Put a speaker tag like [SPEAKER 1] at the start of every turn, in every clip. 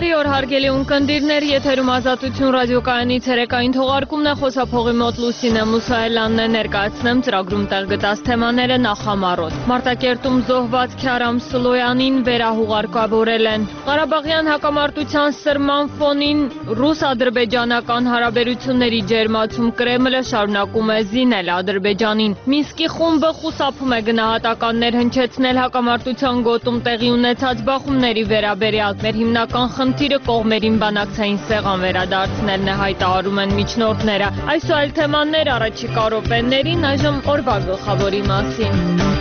[SPEAKER 1] Բարի օր հարգելի ունկնդիրներ, եթերում Ազատություն ռադիոկայանի ցերեկային թողարկումն է, խոսափողի մոտ Լուսինե Մուսայելյանն է, ներկայացնեմ ծրագրում տեղ գտած թեմաները նախամարոտ։ Մարտակերտում զոհված Քյարամ Սլոյանին վերահուղարկավորել են։ Ղարաբաղյան հակամարտության սրման ֆոնին ռուս-ադրբեջանական հարաբերությունների ջերմացում Կրեմլը շարունակում է զինել Ադրբեջանին։ Մինսկի խումբը խուսափում է գնահատականներ հնչեցնել հակամարտության գոտում տեղի ունեցած բախումների վերաբերյալ։ Մեր հիմնական խնդիրը կողմերին բանակցային սեղան վերադարձնելն է, հայտարարում են միջնորդները։ Այս ու այլ թեմաներ առաջիկա րոպեներին, այժմ օրվա գլխավորի մասին։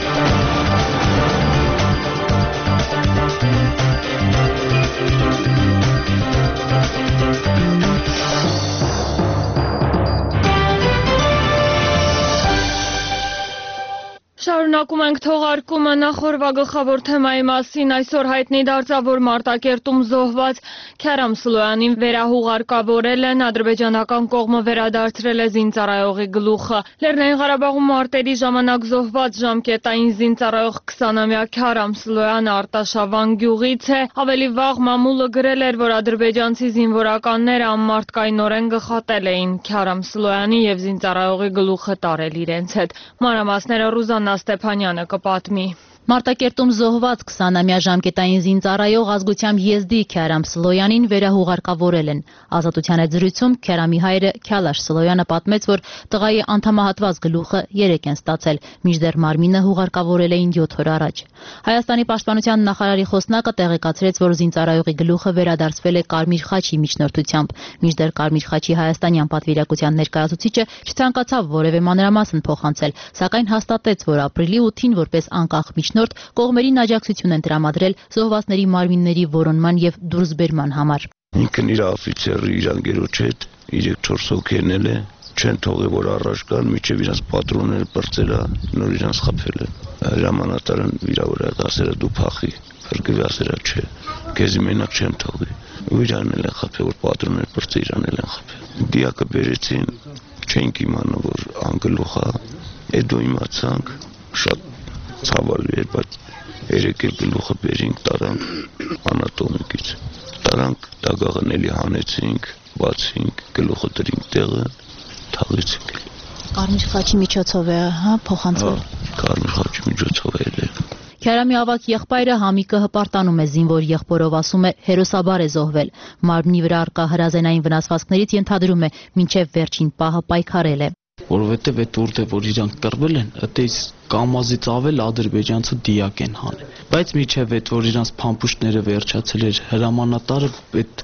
[SPEAKER 1] Շարունակում ենք թողարկումը, նախորդ գլխավոր թեմայի մասին այսօր հայտնի դարձավ, որ Մարտակերտում զոհված Քյարամ Սլոյանին վերահուղարկավորել են, ադրբեջանական կողմը վերադարձրել է զինծառայողի գլուխը։ Լեռնային Ղարաբաղում մարտերի ժամանակ զոհված ժամկետային զինծառայող 20-ամյա Քյարամ Սլոյանը Արտաշավան գյուղից է։ Ավելի վաղ մամուլը գրել էր, որ ադրբեջանցի զինվորականները անմարտկայնորեն գխատել էին Քյարամ Սլոյանի և զինծառայողի գլուխը տարել իրենց հետ։ Մանրամասները Ռուզաննա Ստեփանյանը կպատմի։
[SPEAKER 2] Մարտակերտում զոհված 20-ամյա ժամկետային զինծառայող ազգությամբ եզդի Քյարամ Սլոյանին վերահուղարկավորել են։ Ազատության հետ զրույցում Քյարամի հայրը Քյալաշ Սլոյանը պատմեց, որ տղայի անդամահատված գլուխը 3 են ստացել, մինչդեռ մարմինը հուղարկավորել էին 7 օր առաջ։ Հայաստանի պաշտպանության նախարարի խոսնակը տեղեկացրեց, որ զինծառայողի գլուխը վերադարձվել է Կարմիր խաչի միջնորդությամբ, մինչդեռ Կարմիր խաչի հայաստանյան պատվիրակության ներկայացուցիչը չցանկացավ որևէ մանրամասն փոխանցել, սակայն հաստատեց, որ ապրիլի 8-ին որպես անկախ միջնորդ կողմերին աջակցություն են տրամադրել զոհվածների մարմինների որոնման եւ դուրսբերման համար։
[SPEAKER 3] Ինքն իր օֆիցերը իր անգերոջ հետ 3-4 հոգենել է, չեն թողել որ առաջ գան, միջև իրանց պատրոնները բրծել է, նոր իրանց խփել է։ Հրամանատարն վիրավորը ասել է դու փախի, փրկվի ասել է չէ, քեզ մենակ չեմ թողի։ Ու իրանել են խփել, որ պատրոնները բրծել իրանել են խփել։ Դիակը բերեցին, չենք իմանում որ անգլուխ է, հետո իմացանք շատ ցավալի էր, բայց երեքել գլուխը բերինք, տարանք անատոմիկից, տարանք դագաղն էլի հանեցինք, բացինք, գլուխը դրինք տեղը, թաղեցինք։
[SPEAKER 2] Կարմիր խաչի միջոցով է, փոխանցվել։
[SPEAKER 3] Կարմիր խաչի միջոցով է։
[SPEAKER 2] Քյարամի ավագ եղբայրը Համիկը հպարտանում է զինվոր եղբորով, ասում է հերոսաբար է զոհվել։ Մարմնի վրա առկա հրազենային վնասվածքներից ենթադրում է մինչև վերջին պահը պայքարել է։
[SPEAKER 4] Որովհետև այդ որտեղ որ իրանք կռվել են, այդպես կամազից ավել ադրբեջանցը դիակ են հանել։ Բայց միջև այդ որ իրանք փամփուշտները վերջացել էր, հրամանատարը այդ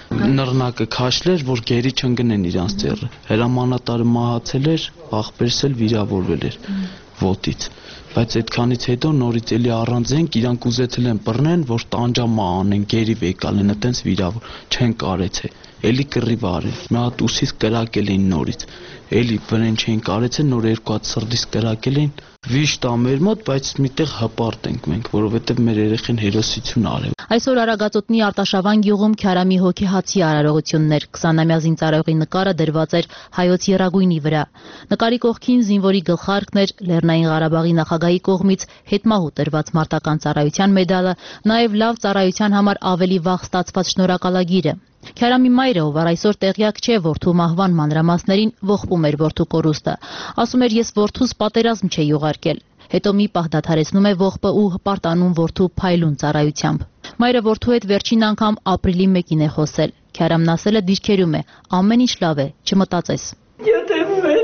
[SPEAKER 4] նռնակը քաշլեր, որ գերի չընկնեն իրանք ձեռը։ Հրամանատարը մահացել էր, աղբերս էլ վիրավորվել էր ոտից։ Բայց այդքանից հետո նորից էլի առանձենք իրանք ուզեցել են բռնեն, որ տանջամա անեն, գերի վեկալ են, այտենց վիրավոր չեն կարեցել։ Էլի կռիվ արել։ Մի հատ ուսից կրակել էին նորից։ Էլի վրեն չէին կարեցել, նոր 2 հատ սրդից կրակել էին։ Վիշտ ա մեր մոտ, բայց միտեղ հպարտ ենք մենք, որովհետև մեր երեխեն հերոսություն արել։
[SPEAKER 2] Այսօր Արագածոտնի Արտաշավան գյուղում Քյարամի հոգեհացի արարողություններ 20-ամյա զինծառայողի նկարը դրված էր հայոց եռագույնի վրա։ Նկարի կողքին զինվորի գլխարկն էր, Լեռնային Ղարաբաղի նախագահի կողմից հետմահու տրված մարտական ծառայության մեդալը, նաև լավ ծառայության համար ավելի վաղ ստացված շնորհակալագիրը։ Քյարամի մայրը, ով այսօր տեղյակ չէ որդու մահվան մանրամասներին, ողբում էր որդու կորուստը։ Ասում էր, ես որդուս պատերազմ չէի ուղարկել։ Հետո մի պահ դադարեցնում է ողբը ու հպարտանում որդու փայլուն ծառայությամբ։ Մայրը որդու հետ վերջին անգամ ապրիլի 1-ին է խոսել։ Քյարամն ասել է դիրքերում է, ամեն ինչ լավ է, չմտածես։
[SPEAKER 5] Եթե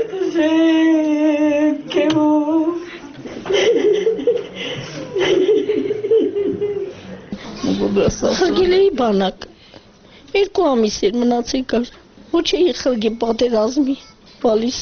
[SPEAKER 5] խրգել էի բանակ, 2 ամիս էր մնացել կար, ոչ էի խրգել պատերազմի, բալիս,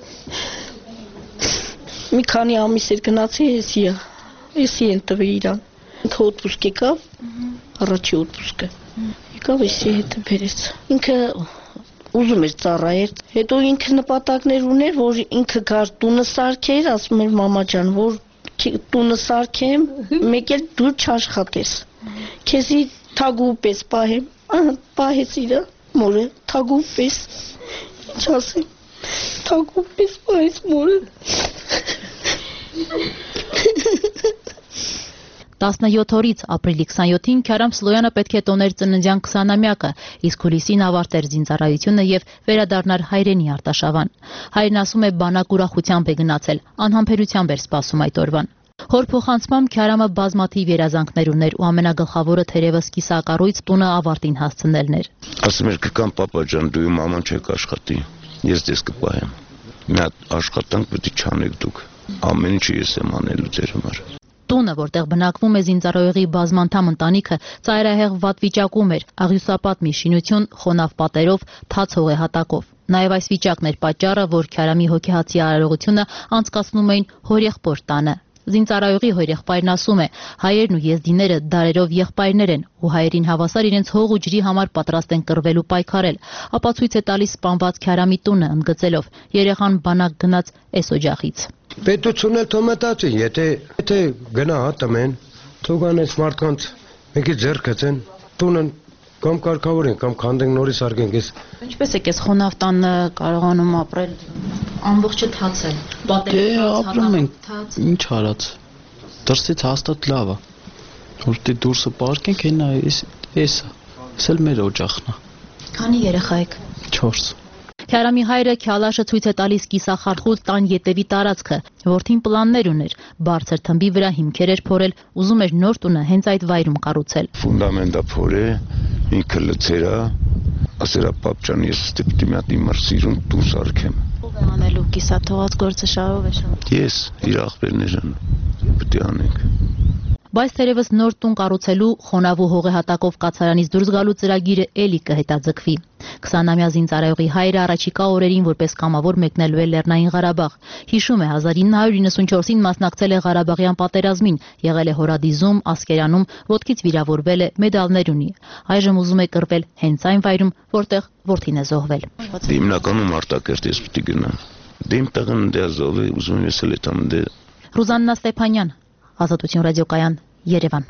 [SPEAKER 5] մի քանի ամիս էր գնացել էսի են տվել իրան, ինքը օտպուսկ եկավ, առաջի օտպուսկը, եկավ էսի հետը բերեց, ինքը ուզում էր ծառայել, հետո ինքը նպատակներ ուներ, որ ինքը գար տունը սարքեր, ասում էր մամա ջան, որ տունը սարքեմ, մեկ էլ դու չաշխատես, քեզի թագու պես պահեմ, պահեց իրը, մորը, թագու պես, ինչ ասեմ, թագու պես պահեց մորը։
[SPEAKER 2] 17 օրից ապրիլի 27-ին Քարամ Սլոյանը պետք է տոներ ծննդյան 20-ամյակը, իսկ հուլիսին ավարտեր զինծառայությունը եւ վերադառնար հայրենի Արտաշավան։ Հայրն ասում է բանակ ուրախությամբ է գնացել, անհամբերությամբ էր սպասում այդ օրվան։ Հոր փոխանցմամբ Քարամը բազմաթիվ երազանքներ ուներ ու ամենագլխավորը թերևս կիսակառույց տունը ավարտին հասցնելն էր։
[SPEAKER 3] Ասում էր կկամ պապա ջան, դու իմ աման չեք աշխատի, ես ձեզ կպահեմ։ Մի հատ աշխատանք պետք է չանեք դուք, ամեն ինչը ես եմ անելու ձեր համար։
[SPEAKER 2] Տունը, որտեղ բնակվում է զինծառայողի բազմանդամ ընտանիքը, ծայրահեղ վատ վիճակում էր, աղյուսապատ մի շինություն, խոնավ պատերով, թաց հողեհատակով։ Նաև այս վիճակն էր պատճառը, որ Քարամի հոգեհացի արարողությունը անցկացնում էին հորեղբոր տանը։ Զինծառայողի հորեղբայրն ասում է, հայերն ու եզդիները դարերով եղբայրներ են ու հայերին հավասար իրենց հող ու ջրի համար պատրաստ են կռվել ու պայքարել։ Ապացույց է տալիս սպանված Քարամի տունը ընդգծելով, երեխան բանակ գնաց էս օջախից։
[SPEAKER 6] Պետությունն էլ թող մտածի, եթե գնահատեն, թող անես մարդկանց մեկի ձեռք գցեն, տունը կամ կարգավորեն, կամ քանդենք նորից արգենք ես։
[SPEAKER 2] Ինչպես է քեզ խոնավ տանը կարողանում ապրել, ամբողջը թացել,
[SPEAKER 4] Դե ապրում ենք, ինչ արած։ Դրսից հաստատ լավ է։ Որտե դուրսը պարկենք, հենա էսա։ Սել մեր օջախն է։
[SPEAKER 2] Քանի երեխա եք։
[SPEAKER 4] 4։
[SPEAKER 2] Քարամի հայրը Քյալաշը ցույց է տալիս կիսախարխուլ տան ետևի տարածքը, որդին պլաններ ուներ, բարձր թմբի վրա հիմքեր էր փորել, ուզում էր նոր տունը հենց այդ վայրում կառուցել։
[SPEAKER 3] Ֆունդամենտը փորե, ինքը լցերա, ասերա պապ ջան, ես ստիպտի մի հատ իմ սիրուն տուն սարքեմ։
[SPEAKER 2] Ո՞վ է անելու կիսաթողած գործը շարով է շարով։
[SPEAKER 3] Ես, իր աղբերներն պետք է անենք։
[SPEAKER 2] Բայց թերևս նոր տուն կառուցելու խոնավ ու հողեհատակով կացարանից դուրս գալու ծրագիրը էլի կհետաձգվի։ 20-ամյա զինծառայողի հայրը առաջիկա օրերին որպես կամավոր մեկնելու է Լեռնային Ղարաբաղ։ Հիշում է 1994-ին մասնակցել է Ղարաբաղյան պատերազմին, եղել է Հորադիզում, Ասկերանում, ոտքից վիրավորվել է, մեդալներ ունի։ Այժմ ուզում է կռվել հենց այն վայրում, որտեղ որդին է զոհվել։
[SPEAKER 3] Հիմնականում Արտակերտ ես պետք է գնամ։ Դե իմ տեղն դե զոհվի, ուզում եմ ես էլ այդամ դե։
[SPEAKER 2] Ռուզաննա Ստեփանյան, Ազատություն ռադիոկայան, Երևան։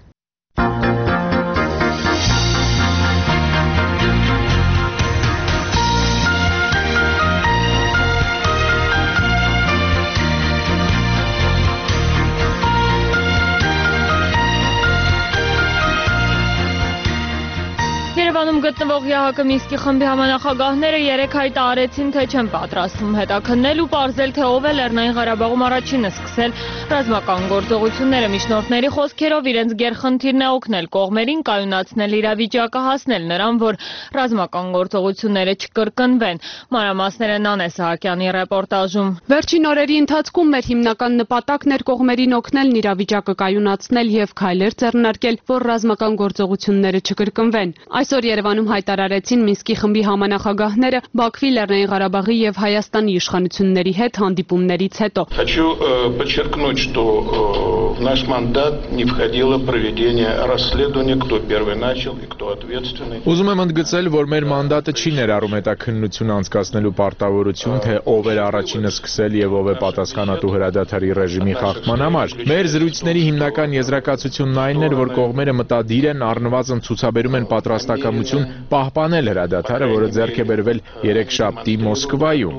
[SPEAKER 1] Երևանում գտնվող ԵՀԿ Մինսկի խմբի համանախագահները երեկ հայտարարեցին, թե չեն պատրաստվում հետաքննել ու պարզել, թե ով է Լեռնային Ղարաբաղում առաջինը սկսել ռազմական գործողությունները։ Միջնորդների խոսքերով իրենց գերխնդիրն է օգնել կողմերին կայունացնել իրավիճակը, հասնել նրան, որ ռազմական գործողությունները չկրկնվեն։ Մանրամասները Նանե Սահակյանի ռեպորտաժում։
[SPEAKER 7] Վերջին օրերի ընթացքում մեր հիմնական նպատակն էր կողմերին օգնելն իրավիճակը կայունացնել եւ քայլեր ձեռնարկել, որ ռազմական գործողությունները չկրկնվեն։ Այսօր Երևանում հայտարարեցին Մինսկի խմբի համանախագահները Բաքվի, Լեռնային Ղարաբաղի եւ Հայաստանի իշխանությունների հետ հանդիպումներից հետո։
[SPEAKER 8] Хочу подчеркнуть, что в наш мандат не входило проведение расследования, кто первый начал и кто ответственный.
[SPEAKER 9] Ուզում եմ ընդգծել, որ մեր մանդատը չի ներառում հետաքննություն անցկացնելու պարտավորություն, թե ով էր առաջինը սկսել եւ ով է պատասխանատու հրադադարի ռեժիմի խախտման համար։ Մեր զրույցների հիմնական եզրակացությունն այն էր, որ կողմերը մտադիր են առնվազն ցուցաբերում են պատրաստակամություն պահպանել հրադադարը, որը ձեռք է բերվել երեքշաբթի Մոսկվայում։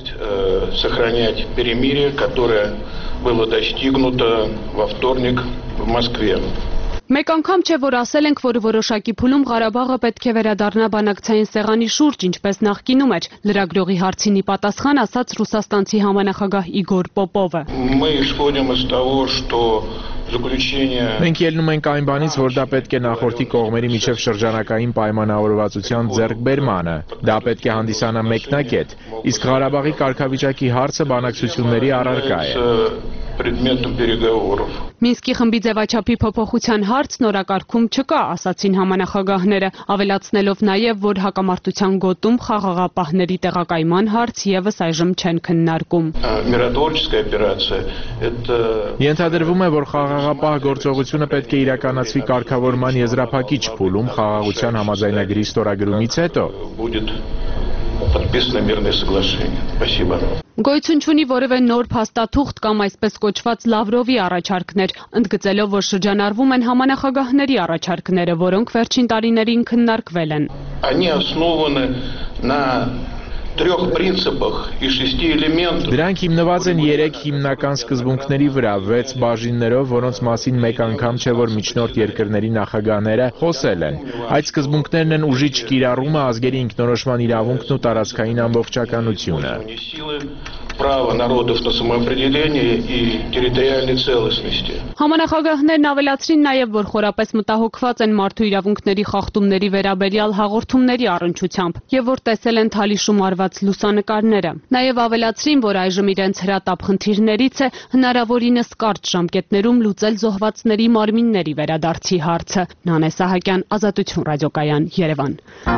[SPEAKER 8] Сохранять перемирие, которое было достигнуто во вторник в Москве.
[SPEAKER 7] Մեկ անգամ չէ, որ ասել ենք, որ որոշակի փուլում Ղարաբաղը պետք է վերադառնա բանակցային սեղանի շուրջ, ինչպես նախկինում էր։ Լրագրողի հարցին ի պատասխան ասաց ռուսաստանցի համանախագահ Իգոր Պոպովը։
[SPEAKER 8] Мы исходим из того, что заключение
[SPEAKER 9] Մենք ելնում ենք այն բանից, որ դա պետք է նախորդի կողմերի միջև շրջանակային պայմանավորվածության ձեռքբերմանը։ Դա պետք է հանդիսանա մեկնակետ, իսկ Ղարաբաղի կարգավիճակի հարցը բանակցությունների առարկա է։
[SPEAKER 8] предметом переговоров.
[SPEAKER 7] Մինսկի խմբի ձևաչափի փոփոխության հարց նորակարգում չկա, ասացին համանախագահները, ավելացնելով նաև, որ հակամարտության գոտում խաղաղապահների տեղակայման հարց եւս այժմ չեն քննարկում։
[SPEAKER 8] Миротворческая операция это
[SPEAKER 9] Ենթադրվում է, որ խաղաղապահ գործողությունը պետք է իրականացվի կարգավորման եզրափակիչ փուլում խաղաղության համաձայնագրի ստորագրումից հետո։
[SPEAKER 8] будет подписано мирное соглашение. Спасибо.
[SPEAKER 7] Գոյություն չունի որևէ նոր փաստաթուղթ կամ այսպես կոչված Լավրովի առաջարկներ, ընդգծելով, որ շրջանառվում են համանախագահների առաջարկները, որոնք վերջին տարիներին քննարկվել են։
[SPEAKER 8] Они основаны на трех принципах и 6 элементах.
[SPEAKER 9] Դրանք հիմնված են 3 հիմնական սկզբունքների վրա, 6 բաժիններով, որոնց մասին մեկ անգամ չէ որ միջնորդ երկրների նախագահները խոսել են։ Այդ սկզբունքներն են ուժի չկիրառումը, ազգերի ինքնորոշման իրավունքն ու տարածքային ամբողջականությունը։
[SPEAKER 8] Право народов на самоопределение и территориальной целостности.
[SPEAKER 7] Համանախագահներն ավելացրին նաև, որ խորապես մտահոգված են մարդու իրավունքների խախտումների վերաբերյալ հաղորդումների առնչությամբ եւ որ տեսել են Թալիշում արված լուսանկարները։ Նաև ավելացրին, որ այժմ իրենց հրատապ խնդիրներից է հնարավորինս կարճ ժամկետներում լուծել զոհվածների մարմինների վերադարձի հարցը։ Նանե Սահակյան, Ազատություն ռադիոկայան, Երևան։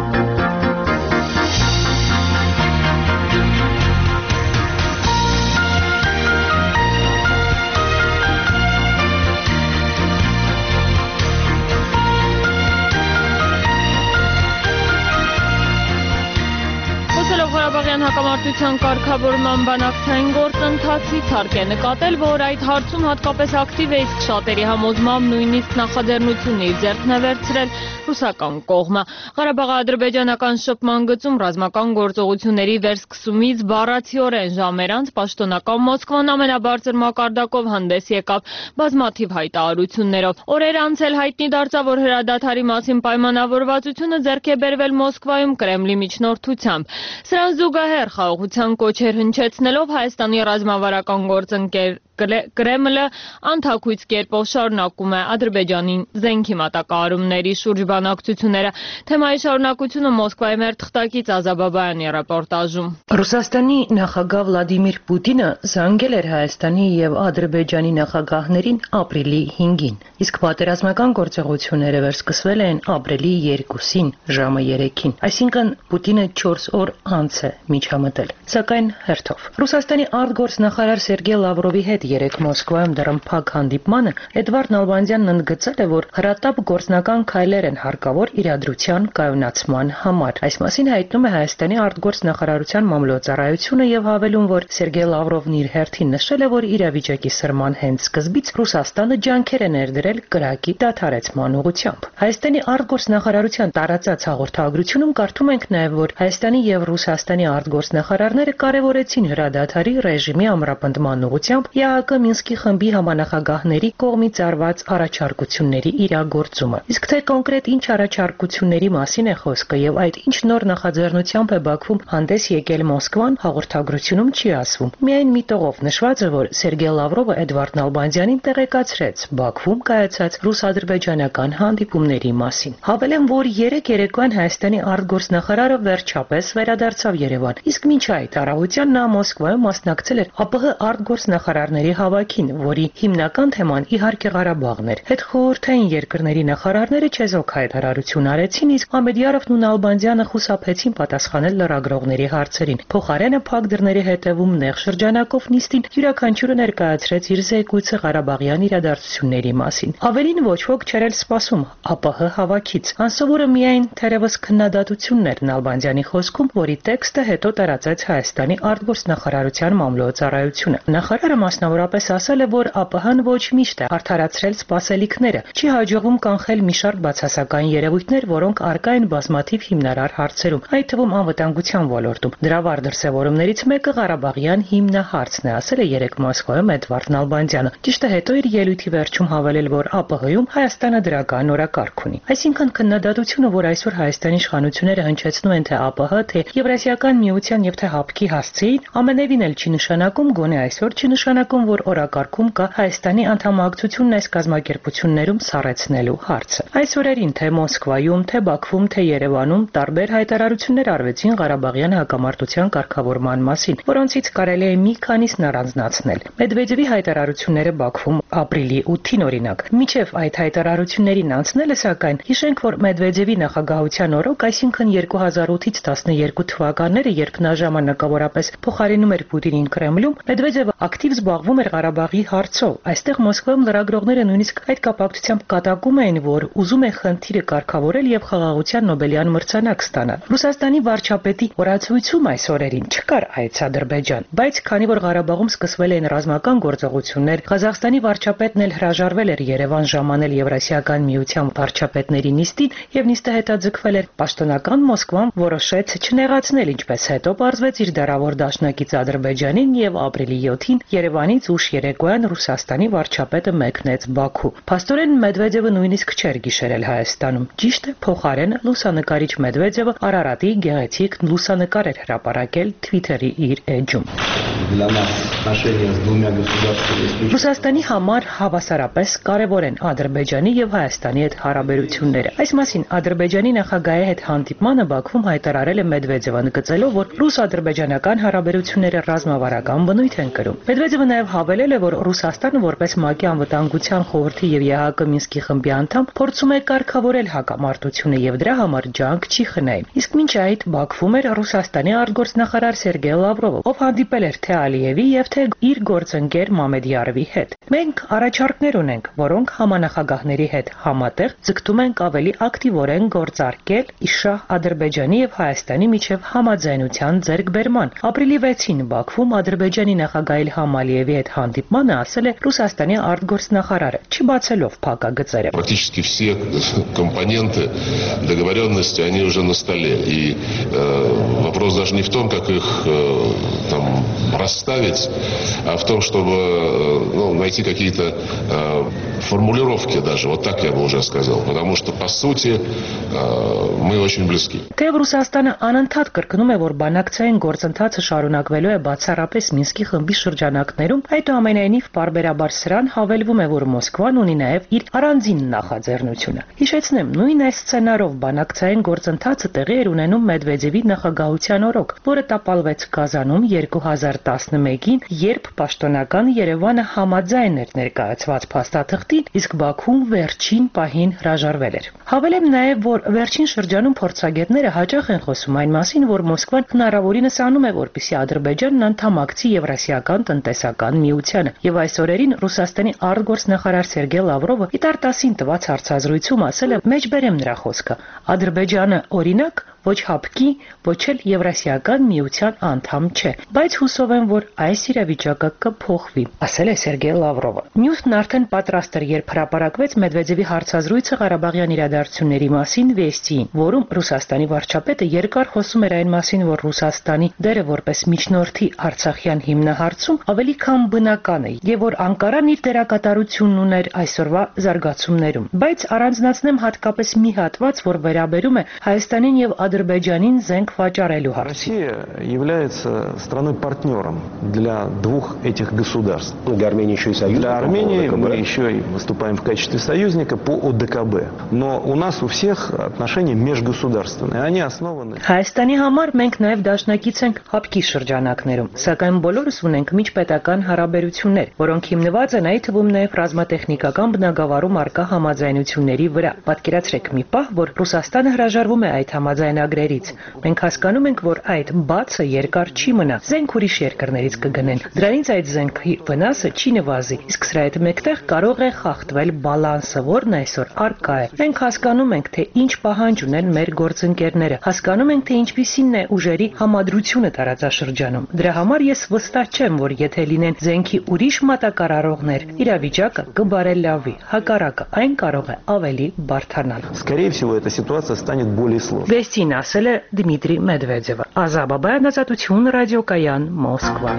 [SPEAKER 1] Ղարաբաղյան հակամարտության կարգավորման բանակցային գործընթացից հարկ է նկատել, որ այդ հարցում հատկապես ակտիվ է, իսկ շատերի համոզմամբ նույնիսկ նախաձեռնությունը իր ձեռքն է վերցրել ռուսական կողմը։ Ղարաբաղի ադրբեջանական շփման գծում ռազմական գործողությունների վերսկսումից բառացիորեն ժամեր անց պաշտոնական Մոսկվան ամենաբարձր մակարդակով հանդես եկավ բազմաթիվ հայտարարություններով։ Օրեր անց էլ հայտնի դարձավ, որ հրադադարի մասին պայմանավորվածությունը ձեռք է բերվել Մոսկվայում Կրեմլի միջնորդությամբ։ Սրան զուգահեռ խաղաղության կոչեր հնչեցնելով Հայաստանի ռազմավարական գործընկեր Կրեմլը անթաքույց կերպով շարունակում է Ադրբեջանին զենքի մատակարարումների շուրջ բանակցությունները։ Թեմայի շարունակությունը Մոսկվայի մեր թղթակից Ազաբաբայանի ռեպորտաժում։
[SPEAKER 10] Ռուսաստանի նախագահ Վլադիմիր Պուտինը զանգել էր Հայաստանի եւ Ադրբեջանի նախագահներին ապրիլի 5-ին, իսկ պատերազմական գործողությունները վերսկսվել են ապրիլի 2-ին ժամը 3-ին, այսինքն Պուտինը 4 օր անց է միջամտել, սակայն հերթով։ Ռուսաստանի արտգործնախարար Սերգեյ Լավրովի հետ երեկ Մոսկվայում դռնփակ հանդիպմանը Էդվարդ Նալբանդյանն ընդգծել է, որ հրատապ գործնական քայլեր են հարկավոր իրադրության կայունացման համար։ Այս մասին հայտնում է Հայաստանի արտգործնախարարության մամլոյցարայությունը եւ հավելում, որ Սերգեյ Լավրովն իր հերթին նշել է, որ իրավիճակի սրման հենց սկզբից Ռուսաստանը ջանքեր է ներդրել կրակի դադարեցման ուղղությամբ։ Հայաստանի արտգործնախարարության տարածած հաղորդագրությունում կարդում ենք նաեւ, որ Հայաստանի եւ Ռուսաստանի արտգործնախարարները կարևորեցին հրադադարի ռեժիմի ամրապնդման ուղղությամբ ԵԱՀԿ Մինսկի խմբի համանախագահների կողմից արված առաջարկությունների իրագործումը։ Իսկ թե կոնկրետ ինչ առաջարկությունների մասին է խոսքը եւ այդ ինչ նոր նախաձեռնությամբ է Բաքվում հանդես եկել Մոսկվան, հաղորդագրությունում չի ասվում։ Միայն մի տողով նշված է, որ Սերգեյ Լավրովը Էդվարդ Նալբանդյանին տեղեկացրեց Բաքվում կայացած ռուս-ադրբեջանական հանդիպումների մասին։ Հավելեմ, որ երեկոյան Հայաստանի արտգործնախարարը վերջապես վերադարձավ Երևան, իսկ մինչ այդ առավոտյան նա Մոսկվայում մասնակցել էր ԱՊՀ արտգործնախարարների հավաքին, որի հիմնական թեման իհարկե Ղարաբաղն էր։ Հետխորհրդային երկրների նախարարները չեզոք հայտարարություն արեցին, իսկ Ամեդյարովն ու Նալբանդյանը խուսափեցին պատասխանել լրագրողների հարցերին։ Փոխարենը փակ դռների հետևում նեղ շրջանակով նիստին յուրաքանչյուրը ներկայացրեց իր զեկույցը Ղարաբաղյան իրադարձությունների մասին։ Ավելին ոչ ոք չէր սպասում ԱՊՀ հավաքից։ Անսովորը միայն թերևս քննադատությունն էր Նալբանդյանի խոսքում, որի տեքստը հետո տարածեց Հայաստանի արտգործնախարարության մամլոյցարայությունը։ Նախարարը մասնավորապես ասել է, որ ԱՊՀ-ն ոչ միշտ է արդարացրել սպասելիքները, չի հաջողվում կանխել մի շարք բացասական երևույթներ, որոնք առկա են բազմաթիվ հիմնարար հարցերում, այդ թվում անվտանգության ոլորտում։ Դրա վառ դրսևորումներից մեկը Ղարաբաղյան հիմնահարցն է, ասել է երեկ Մոսկվայում Էդվարդ Նալբանդյանը։ Ճիշտ է, հետո իր ելույթի վերջում հավելել, որ ԱՊՀ-ում Հայաստանը դրական օրակարգ ունի։ Այսինքն քննադատությունը, որ այսօր Հայաստանի իշխանությունները հնչեցնում են թե ԱՊՀ, թե Եվրասիական միության եւ թե ՀԱՊԿ-ի հասցեին, ամենևին էլ չի նշանակում, գոնե այսօր չի նշանակում, որ օրակարգում կա Հայաստանի անդամակցությունն այս կազմակերպություններում սառեցնելու հարցը։ Այս օրերին թե Մոսկվայում, թե Բաքվում, թե Երևանում տարբեր հայտարարություններ արվեցին Ղարաբաղյան հակամարտության կարգավորման մասին, որոնցից կարելի է մի քանիսն առանձնացնել։ Մեդվեդևի հայտարարությունները Բաքվում ապրիլի 8-ին օրինակ։ Մինչև այդ հայտարարություններին անցնելը, սակայն, հիշենք, որ Մեդվեդևի նախագահության օրոք, այսինքն 2008-ից 12 թվականները, երբ նա ժամանակավորապես փոխարինում էր Պուտինին Կրեմլում, Մեդվեդևը ակտիվ զբաղվում զբաղվում էր Ղարաբաղի հարցով։ Այստեղ Մոսկվայում լրագրողները նույնիսկ այդ կապակցությամբ կատակում էին, որ ուզում է խնդիրը կարգավորել եւ խաղաղության Նոբելյան մրցանակ ստանալ։ Ռուսաստանի վարչապետի օրացույցում այս օրերին չկար այց Ադրբեջան, բայց քանի որ Ղարաբաղում սկսվել էին ռազմական գործողություններ, Ղազախստանի վարչապետն էլ հրաժարվել էր Երևան ժամանել Եվրասիական միության վարչապետների նիստին եւ նիստը հետաձգվել էր։ Պաշտոնական Մոսկվան որոշեց չնեղացնել, ինչպես հետո պարզվեց իր դարավոր դաշնակից Ադրբեջանին եւ ապրիլի 7-ին Երևանից ուշ երեկոյան Ռուսաստանի վարչապետը մեկնեց Բաքու։ Փաստորեն Մեդվեդևը նույնիսկ չէր գիշերել Հայաստանում։ Ճիշտ է, փոխարենը լուսանկարիչ Մեդվեդևը Արարատի գեղեցիկ լուսանկար էր հրապարակել Twitter-ի իր էջում։ Ռուսաստանի համար հավասարապես կարևոր են Ադրբեջանի եւ Հայաստանի հետ հարաբերությունները։ Այս մասին Ադրբեջանի նախագահի հետ հանդիպմանը Բաքվում հայտարարել է Մեդվեդևը, ընդգծելով, որ ռուս-ադրբեջանական հարաբերությունները ռազմավարական բնույթ են կրում։ Մեդվեդևը նաև հավելել է, որ Ռուսաստանը որպես ՄԱԿ-ի անվտանգության խորհրդի եւ ԵԱՀԿ Մինսկի խմբի անդամ փորձում է կարգավորել հակամարտությունը եւ դրա համար ջանք չի խնայում։ Իսկ մինչ այդ Բաքվում էր Ռուսաստանի արտգործնախարար Սերգեյ Լավրովը, ով հանդիպել էր թե Ալիևի եւ թե իր գործընկեր Մամեդյարովի հետ։ Մենք առաջարկներ ունենք, որոնք համանախագահների հետ համատեղ ձգտում ենք ավելի ակտիվորեն գործարկել Իշահ Ադրբեջանի եւ Հայաստանի միջև համաձայնության ձեռքբերման։ Ապրիլի 6-ին Բաքվում Ադրբեջանի նախագահ Իլհամ Ալիևի հետ հանդիպմանը ասել է Ռուսաստանի արտգործնախարարը, չբացելով փակագծերը։
[SPEAKER 11] Практически все компоненты договоренности, они уже на столе. И вопрос даже не в том, как их там расставить, а в том, чтобы найти какие-то формулировки даже. Вот так я бы уже сказал. Потому что, по сути, мы очень близки.
[SPEAKER 10] Թեև Ռուսաստանը անընդհատ կրկնում է, որ բանակցային գործընթացը շարունակվելու է բացառապես Մինսկի խմբի շրջանակներում, այդուամենայնիվ պարբերաբար սրան հավելվում է, որ Մոսկվան ունի նաև իր առանձին նախաձեռնությունը։ Հիշեցնեմ, նույն այս սցենարով բանակցային գործընթացը տեղի էր ունենում Մեդվեդևի նախագահության օրոք, որը տապալվեց Կազանում 2011-ին, երբ պաշտոնական Երևանը համաձայն էր ներկայացված փաստաթղթին, իսկ Բաքուն վերջին պահին հրաժարվել էր։ Հավելեմ նաև, որ վերջին շրջանում փորձագետները հաճախ են խոսում այն մասին, որ Մոսկվան հնարավորինս անում է, որպեսզի Ադրբեջանն անդամակցի Եվրասիական տնտեսական միությանը, եւ այս օրերին Ռուսաստանի արտգործնախարար Սերգեյ Լավրովը Իտար-10-ին տված հարցազրույցում ասել է. «Մեջբերեմ նրա խոսքը. Ադրբեջանը օրինակ ոչ ՀԱՊԿ-ի, ոչ էլ Եվրասիական միության անդամ չէ, բայց հուսով եմ, որ այս իրավիճակը կփոխվի», ասել է Սերգեյ Լավրովը։ Նյութն արդեն պատրաստ էր, երբ հրապարակվեց Մեդվեդևի հարցազրույցը Ղարաբաղյան իրադարձությունների մասին Վեստիին, որում Ռուսաստանի վարչապետը երկար խոսում էր այն մասին, որ Ռուսաստանի դերը որպես միջնորդի Արցախյան հիմնահարցում ավելի քան բնական է եւ որ Անկարան իր դերակատարությունն ուներ այսօրվա զարգացումներում, բայց առանձնացնեմ հատկապես մի հատված, որ վերաբերում է Հայաստանին եւ Ադրբեջանին зенк վաճառելու հարցին։
[SPEAKER 12] Россия является страной-партнером для двух этих государств.
[SPEAKER 6] Для Армении еще и союзник.
[SPEAKER 12] Для Армении мы еще и выступаем в качестве союзника по ОДКБ. Но у нас у всех отношения межгосударственные. Они основаны.
[SPEAKER 10] Հայաստանի համար մենք նաև դաշնակից ենք ՀԱՊԿ-ի շրջանակներում, սակայն բոլորս ունենք միջպետական հարաբերություններ, որոնք հիմնված են այդ թվում նաև ռազմատեխնիկական բնագավառում արկա համաձայնությունների վրա։ Պատկերացրեք մի պահ, որ Ռուսաստանը հրաժարվում է այդ համաձայնագրերից։ Մենք հասկանում ենք, որ այդ բացը երկար չի մնա։ Զենք ուրիշ երկրներից կգնեն։ Դրանից այդ զենքի վնասը չի նվազի, իսկ սրա հետ մեկտեղ կարող է խախտվել բալանսը, որն այսօր արկա է։ Մենք հասկանում ենք, թե ինչ պահանջ ունեն մեր գործընկերները։ Հասկանում ենք, թե ինչպիսին է ուժերի համադրությունը տարածաշրջանում։ Դրա համար ես վստահ չեմ, որ եթե լինեն զենքի ուրիշ մատակարարողներ, իրավիճակը կբարելավի։ Հակառակը, այն կարող է ավելի բարդանալ։
[SPEAKER 12] Скорее всего, эта ситуация станет более сложной.
[SPEAKER 10] Վեստին ասել է Դմիտրի Մեդվեդևը։ Ազատ Բաբայան, Ազատություն, ռադիոկայան, Մոսկվա։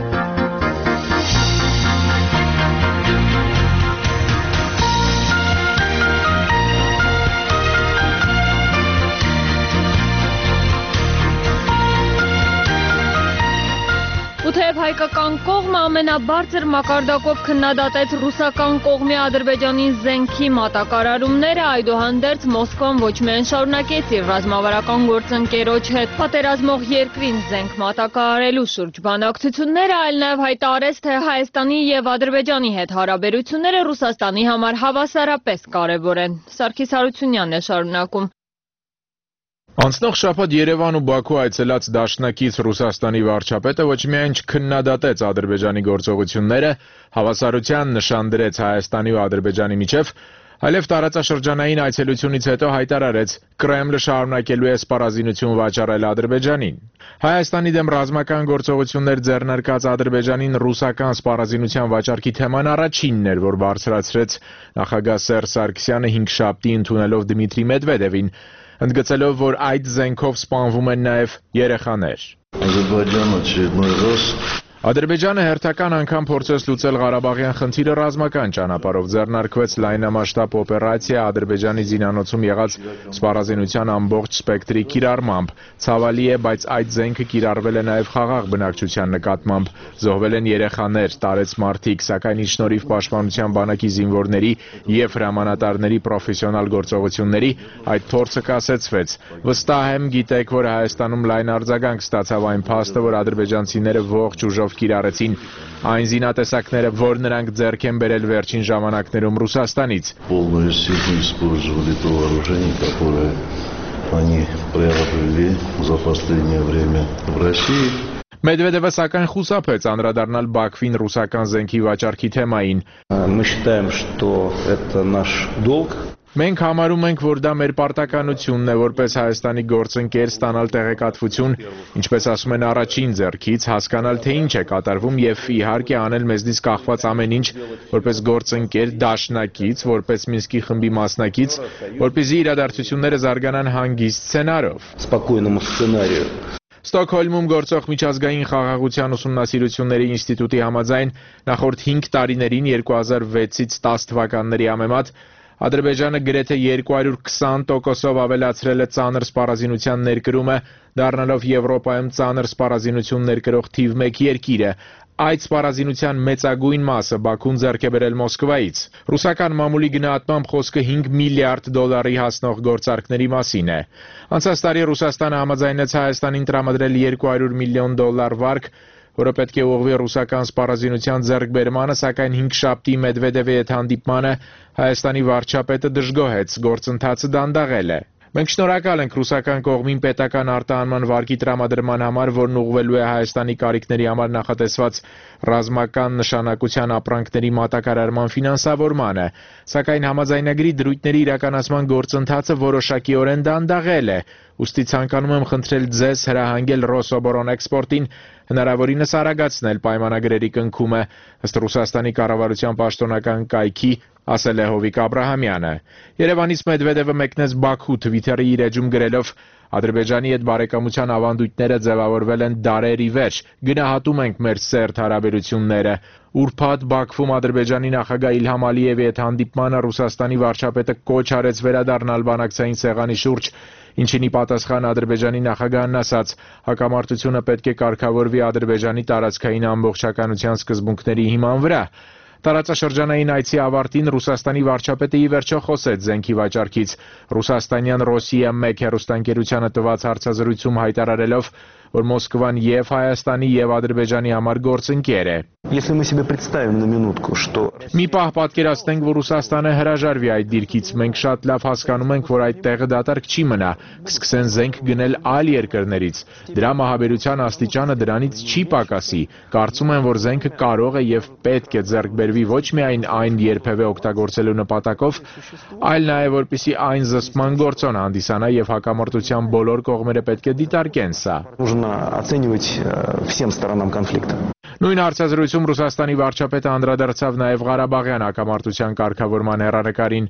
[SPEAKER 1] Ու թեև հայկական կողմը ամենաբարձր մակարդակով քննադատեց ռուսական կողմի Ադրբեջանի զենքի մատակարարումները, այդուհանդերձ Մոսկվան ոչ միայն շարունակեց իր ռազմավարական գործընկերոջ հետ պատերազմող երկրին զենք մատակարարելու շուրջ բանակցությունները, այլ նաև հայտարարեց, թե Հայաստանի եւ Ադրբեջանի հետ հարաբերությունները Ռուսաստանի համար հավասարապես կարևոր են։ Սարգիս Հարությունյանն է շարունակում։
[SPEAKER 9] Անցնող շաբաթ Երևան ու Բաքու այցելած դաշնակից Ռուսաստանի վարչապետը ոչ միայն չքննադատեց Ադրբեջանի գործողությունները, հավասարության նշան դրեց Հայաստանի ու Ադրբեջանի միջև, այլև տարածաշրջանային այցելությունից հետո հայտարարեց Կրեմլը շարունակելու է սպառազինություն վաճառել Ադրբեջանին։ Հայաստանի դեմ ռազմական գործողություններ ձեռնարկած Ադրբեջանին ռուսական սպառազինության վաճառքի թեման առաջինն էր, որ բարձրացրեց նախագահ Սերժ Սարգսյանը 5 շաբթի ընդունելով Դմիտրի Մեդվեդևին, ընդգծելով, որ այդ զենքով սպանվում են նաև երեխաներ։ Ադրբեջանը հերթական անգամ փորձեց լուծել Ղարաբաղյան խնդիրը ռազմական ճանապարհով, ձեռնարկվեց լայնամասշտաբ օպերացիա Ադրբեջանի զինանոցում եղած սպառազինության ամբողջ սպեկտրի կիրառմամբ։ Ցավալի է, բայց այդ զենքը կիրառվել է նաև խաղաղ բնակչության նկատմամբ, զոհվել են երեխաներ, տարեց մարդիկ, սակայն ի շնորհիվ Պաշտպանության բանակի զինվորների և հրամանատարների պրոֆեսիոնալ գործողությունների այդ փորձը կասեցվեց։ Վստահ եմ, գիտեք, որ Հայաստանում լայն արձագանք ստացավ այն փաստը, որ ադրբեջանցիները ողջ ուժով կիրառեցին այն զինատեսակները, որ նրանք ձեռք են բերել վերջին ժամանակներում Ռուսաստանից։ Մեդվեդևը սակայն խուսափեց անդրադառնալ Բաքվին ռուսական զենքի վաճառքի թեմային։ Մենք համարում ենք, որ դա մեր պարտականությունն է որպես Հայաստանի գործընկեր ստանալ տեղեկատվություն, ինչպես ասում են առաջին ձեռքից, հասկանալ թե ինչ է կատարվում եւ իհարկե անել մեզնից կախված ամեն ինչ, որպես գործընկեր, դաշնակից, որպես Մինսկի խմբի մասնակից, որպեսզի իրադարձությունները զարգանան հանգիստ սցենարով։ Ստոկհոլմում գործող միջազգային խաղաղության ուսումնասիրությունների ինստիտուտի համաձայն նախորդ 5 տարիներին 2006-ից 10 թվականների համեմատ Ադրբեջանը գրեթե 220%-ով ավելացրել է ծանր սպառազինության ներկրումը, դառնալով Եվրոպայում ծանր սպառազինություն ներկրող թիվ 1 երկիրը։ Այդ սպառազինության մեծագույն մասը Բաքուն ձեռք է բերել Մոսկվայից։ Ռուսական մամուլի գնահատմամբ խոսքը $5 միլիարդ հասնող գործարքների մասին է։ Անցած տարի Ռուսաստանը համաձայնեց Հայաստանին տրամադրել $200 միլիոն վարկ, որը պետք է ուղղվի ռուսական սպառազինության ձեռքբերմանը, սակայն 5 շաբթի Մեդվեդևի հետ հանդիպմանը Հայաստանի վարչապետը դժգոհեց, գործընթացը դանդաղել է։ Մենք շնորհակալ ենք ռուսական կողմին պետական արտահանման վարկի տրամադրման համար, որն ուղղվելու է Հայաստանի կարիքների համար նախատեսված ռազմական նշանակության ապրանքների մատակարարման ֆինանսավորմանը, սակայն համաձայնագրի դրույթների իրականացման գործընթացը որոշակիորեն դանդաղել է։ Ուստի ցանկանում եմ խնդրել ձեզ հրահանգել Ռոսոբորանէքսպորտին հնարավորինս արագացնել պայմանագրերի կնքումը, ըստ Ռուսաստանի կառավարության պաշտոնական կայքի ասել է Հովիկ Աբրահամյանը։ Երևանից Մեդվեդևը մեկնեց Բաքու Twitter-ի իր էջում գրելով. Ադրբեջանի հետ բարեկամության ավանդույթները ձևավորվել են դարերի վերջ, գնահատում ենք մեր սերտ հարաբերությունները։ Ուրբաթ Բաքվում Ադրբեջանի նախագահ Իլհամ Ալիևի հետ հանդիպմանը Ռուսաստանի վարչապետը կոչ արեց վերադառնալ բանակցային սեղանի շուրջ, ինչին ի պատասխան Ադրբեջանի նախագահն ասաց. հակամարտությունը պետք է կարգավորվի Ադրբեջանի տարածքային ամբողջականության սկզբունքների հիման վրա։ Տարածաշրջանային այցի ավարտին Ռուսաստանի վարչապետը ի վերջո խոսեց զենքի վաճառքից։ Ռուսաստանյան Ռոսիա 1 հեռուստաընկերությանը տված հարցազրույցում հայտարարելով, որ Մոսկվան եւ Հայաստանի եւ Ադրբեջանի համար գործընկեր է։ Մի պահ պատկերացնենք, որ Ռուսաստանը հրաժարվի այդ դիրքից, մենք շատ լավ հասկանում ենք, որ այդ տեղը դատարկ չի մնա, կսկսեն զենք գնել այլ երկրներից։ Դրա մահաբերության աստիճանը դրանից չի պակասի։ Կարծում եմ, որ զենքը կարող է եւ պետք է ձեռք բերվի ոչ միայն այն երբևէ օգտագործելու նպատակով, այլ նաեւ որպեսզի այն զսպման գործոն հանդիսանա եւ հակամարտության բոլոր կողմերը պետք է դիտարկեն սա։ Նույն հարցազրույցում Ռուսաստանի վարչապետը անդրադարձավ նաև Ղարաբաղյան հակամարտության կարգավորման հեռանկարին։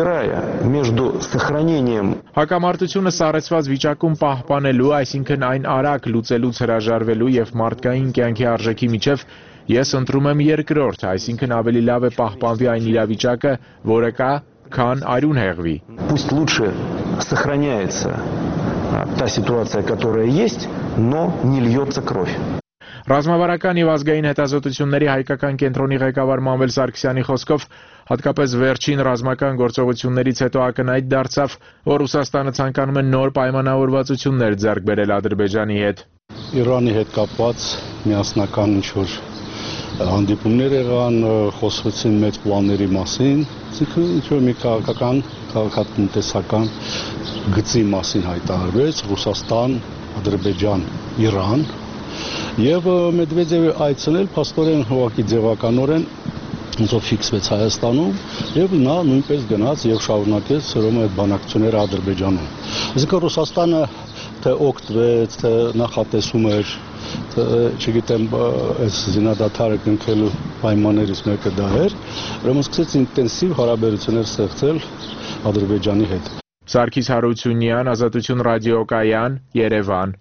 [SPEAKER 9] Հակամարտությունը սառեցված վիճակում պահպանելու, այսինքն այն արագ լուծելուց հրաժարվելու եւ մարդկային կյանքի արժեքի միջև ես ընտրում եմ երկրորդ, այսինքն ավելի լավ է պահպանվի այն իրավիճակը, որը կա, քան արյուն հեղվի։
[SPEAKER 12] Пусть лучше сохраняется та ситуация, которая есть, но не льется кровь.
[SPEAKER 9] Ռազմավարական եւ ազգային հետազոտությունների հայկական կենտրոնի ղեկավար Մանվել Սարգսյանի խոսքով հատկապես վերջին ռազմական գործողություններից հետո ակնհայտ դարձավ, որ Ռուսաստանը ցանկանում է նոր պայմանավորվածություններ ձեռք բերել Ադրբեջանի հետ։
[SPEAKER 13] Իրանի հետ կապված միասնական ինչ-որ հանդիպումներ եղան, խոսվեցին մեծ պլանների մասին, ինչ-որ մի քաղաքատնտեսական գծի մասին հայտարարվեց Ռուսաստան, Ադրբեջան, Իրան եւ Մեդվեդևը այցելել փաստորեն հողակի ձևականորեն ոնցով ֆիքսվեց Հայաստանում եւ նա նույնպես գնաց եւ շարունակեց սրումը այդ բանակցությունները Ադրբեջանում։ Այսինքն Ռուսաստանը թե օգտվեց, թե նախատեսում էր, չգիտեմ, այս զինադադարը կնքելու պայմաններից մեկը դա էր, ուրեմն սկսեց ինտենսիվ հարաբերություններ ստեղծել Ադրբեջանի հետ։
[SPEAKER 9] Սարգիս Հարությունյան, Ազատություն ռադիոկայան, Երևան։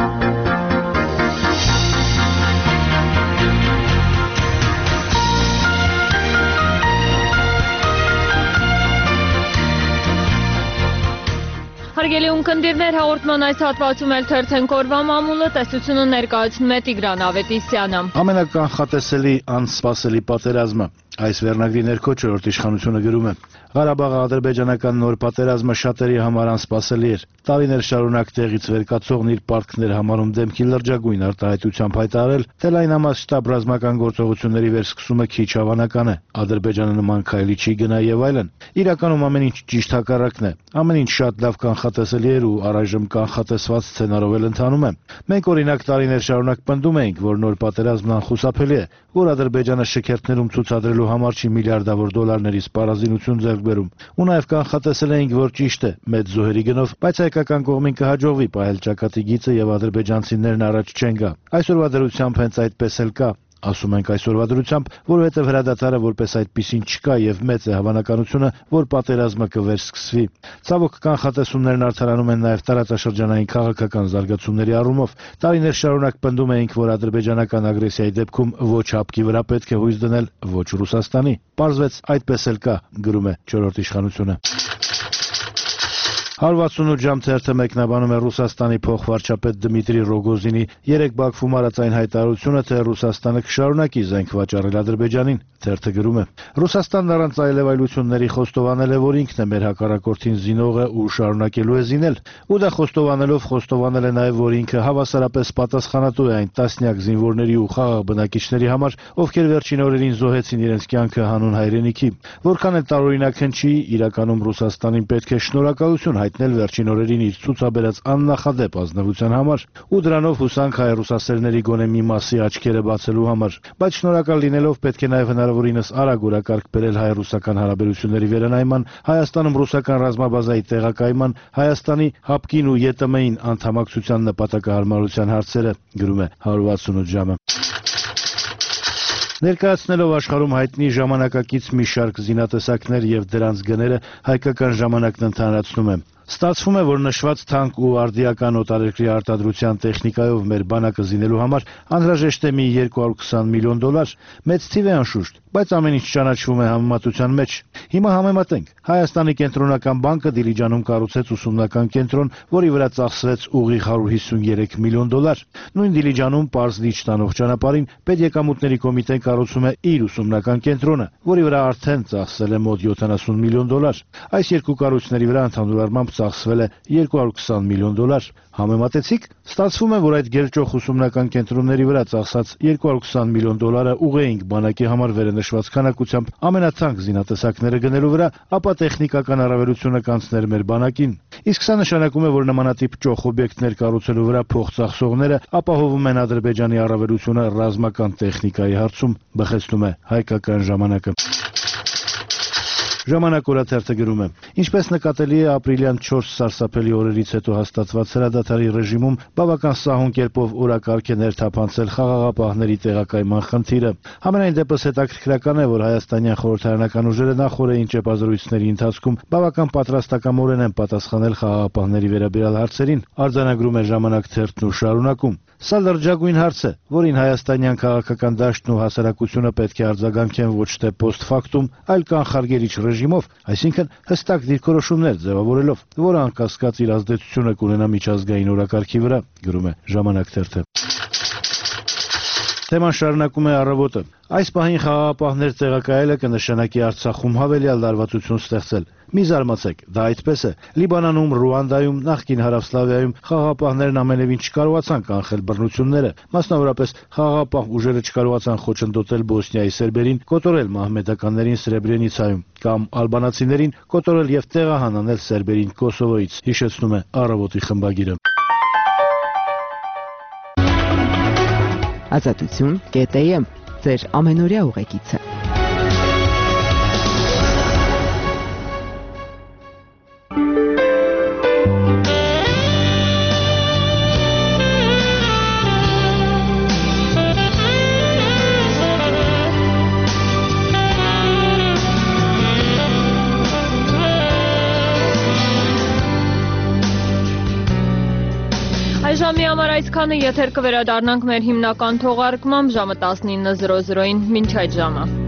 [SPEAKER 1] Հարգելի ունկնդիրներ, հաղորդման այս հատվածում էլ թերթենք օրվա մամուլը, տեսությունը ներկայացնում է Տիգրան Ավետիսյանը։
[SPEAKER 14] Ամենականխատեսելի անսպասելի պատերազմը։ Այս վերնագրի ներքո չորրորդ իշխանությունը գրում է. Ղարաբաղի ադրբեջանական նոր պատերազմը շատերի համար անսպասելի էր։ Տարիներ շարունակ տեղից վեր կացողն իր պարտքներ համարում դեմքի լրջագույն արտահայտությամբ հայտարարել, թե լայնամասշտաբ ռազմական գործողությունների վերսկսումը քիչ հավանական է։ Ադրբեջանը նման քայլի չի գնա եւ այլն։ Իրականում ամեն ինչ ճիշտ հակառակն է։ Ամեն ինչ շատ լավ կանխատեսելի էր ու առայժմ կանխատեսված սցենարով էլ ընթանում է։ Մենք օրինակ տարիներ շարունակ պնդում էինք, որ նոր պատերազմն անխուսափելի է, որ Ադրբեջանը շքերթներում ցուցադրելու համար չի միլիարդավոր դոլարների սպառազինություն ձեռք բերում։ Ու նաև կանխատեսել էինք, որ ճիշտ է, մեծ զոհերի գնով, բայց հայկական կողմին կհաջողվի պահել ճակատի գիծը եւ ադրբեջանցիներն առաջ չեն գա։ Այսօրվա դրությամբ հենց այդպես էլ կա։ Ասում ենք այսօրվա դրությամբ, որովհետև հրադադարը որպես այդպիսին չկա եւ մեծ է հավանականությունը, որ պատերազմը կվերսկսվի։ Ցավոք կանխատեսումներն արդարանում են նաեւ տարածաշրջանային քաղաքական զարգացումների առումով։ Տարիներ շարունակ պնդում էինք, որ ադրբեջանական ագրեսիայի դեպքում ոչ հապկի վրա պետք է հույս դնել, ոչ Ռուսաստանի։ Պարզվեց այդպես էլ կա, գրում է չորրորդ իշխանությունը։ 168 ժամ թերթը մեկնաբանում է Ռուսաստանի փոխվարչապետ Դմիտրի Ռոգոզինի երեկ Բաքվում արած այն հայտարարությունը, թե Ռուսաստանը կշարունակի զենք վաճառել Ադրբեջանին։ Թերթը գրում է. Ռուսաստանն առանց այլևայլությունների խոստովանել է, որ ինքն է մեր հակառակորդին զինողը ու շարունակելու է զինել։ Ու դա խոստովանելով խոստովանել է նաև, որ ինքը հավասարապես պատասխանատու է այն տասնյակ զինվորների ու խաղաղ բնակիչների համար, ովքեր վերջին օրերին զոհեցին իրենց կյանքը հանուն հայրենիքի։ Որքան էլ տարօրինակ հնչի, իրականում Ռուսաստանին պետք է շնորհակալություն հայտնել վերջին օրերին իր ցուցաբերած աննախադեպ ազնվության համար ու դրանով հուսանք հայ ռուսասերների գոնե մի մասի աչքերը բացելու համար, բայց շնորհակալ լինելով պետք է նաև հնարավորինս արագ օրակարգ բերել հայ-ռուսական հարաբերությունների վերանայման, Հայաստանում ռուսական ռազմաբազայի տեղակայման, Հայաստանի հապկին ու ԵՏՄ-ին անդամակցության նպատակահարմարության հարցերը, գրում է 168 ժամը։ Ներկայացնելով աշխարհում հայտնի ժամանակակից մի շարք զինատեսակներ եւ դրանց գները, հայկական ժամանակն ընդհանրացնում է։ Ստացվում է, որ նշված թանկ ու արդիական օտարերկրի արտադրության տեխնիկայով մեր բանակը զինելու համար անհրաժեշտ է մի 220 միլիոն դոլար, մեծ թիվ է անշուշտ, բայց ամեն ինչ ճանաչվում է համեմատության մեջ։ Հիմա համեմատենք։ Հայաստանի կենտրոնական բանկը Դիլիջանում կառուցեց ուսումնական կենտրոն, որի վրա ծախսվեց ուղիղ 153 միլիոն դոլար։ Նույն Դիլիջանում Պարզ լիճ տանող ճանապարհին պետեկամուտների կոմիտեն կառուցում է իր ուսումնական կենտրոնը, որի վրա արդեն ծախսել է մոտ 70 միլիոն դոլար։ Այս երկու կառույցների վրա ընդհանուր առմամբ ծախսվել է 220 միլիոն դոլար։ Համեմատեցիք, ստացվում է, որ այդ գերճոխ ուսումնական կենտրոնների վրա ծախսած 220 միլիոն դոլարը ուղեինք բանակի համար վերնշված քանակությամբ ամենաթանկ զինատեսակները գնելու վրա, ապա տեխնիկական առավելությունը կանցներ մեր բանակին։ Իսկ սա նշանակում է, որ նմանատիպ ճոխ օբյեկտներ կառուցելու վրա փող ծախսողները ապահովում են Ադրբեջանի առավելությունը ռազմական տեխնիկայի հարցում, բխեցնում է հայկական ժամանակը։ Ժամանակ օրաթերթը գրում է. Ինչպես նկատելի է ապրիլյան 4 սարսափելի օրերից հետո հաստատված հրադադարի ռեժիմում բավական սահուն կերպով օրակարգ է ներթափանցել խաղաղապահների տեղակայման խնդիրը։ Համենայն դեպս հետաքրքրական է, որ հայաստանյան խորհրդարանական ուժերը նախորդային ճեպազրույցների ընթացքում բավական պատրաստակամորեն են պատասխանել խաղաղապահների վերաբերյալ հարցերին, արձանագրում է Ժամանակ թերթն ու շարունակում. Սա լրջագույն հարց է, որին հայաստանյան քաղաքական դաշտն ու հասարակությունը պետք է արձագանքեն ոչ թե post factum, այլ կանխարգելիչ ռեժիմով, այսինքն հստակ դիրքորոշումներ ձևավորելով, որը անկասկած իր ազդեցությունը կունենա միջազգային օրակարգի վրա, գրում է Ժամանակ թերթը։ Թեման շարունակում է առավոտը։ Այս պահին խաղաղապահներ տեղակայելը կնշանակի Արցախում հավելյալ լարվածություն ստեղծել։ Մի զարմացեք, դա այդպես է։ Լիբանանում, Ռուանդայում, նախկին Հարավսլավիայում խաղաղապահներն ամենևին չկարողացան կանխել բռնությունները, մասնավորապես խաղաղապահ ուժերը չկարողացան խոչընդոտել Բոսնիայի սերբերին, կոտորել մահմեդականներին Սրեբրենիցայում կամ ալբանացիներին կոտորել եւ տեղահանանել սերբերին Կոսովոյից, հիշեցնում է Առավոտի խմբագիրը։
[SPEAKER 15] Ազատություն.am ձեր ամենօրյա ուղեկիցը։
[SPEAKER 1] Ժամի համար այսքանը, եթեր կվերադառնանք մեր հիմնական թողարկմամբ ժամը 19:00-ին, մինչ այդ ժամը։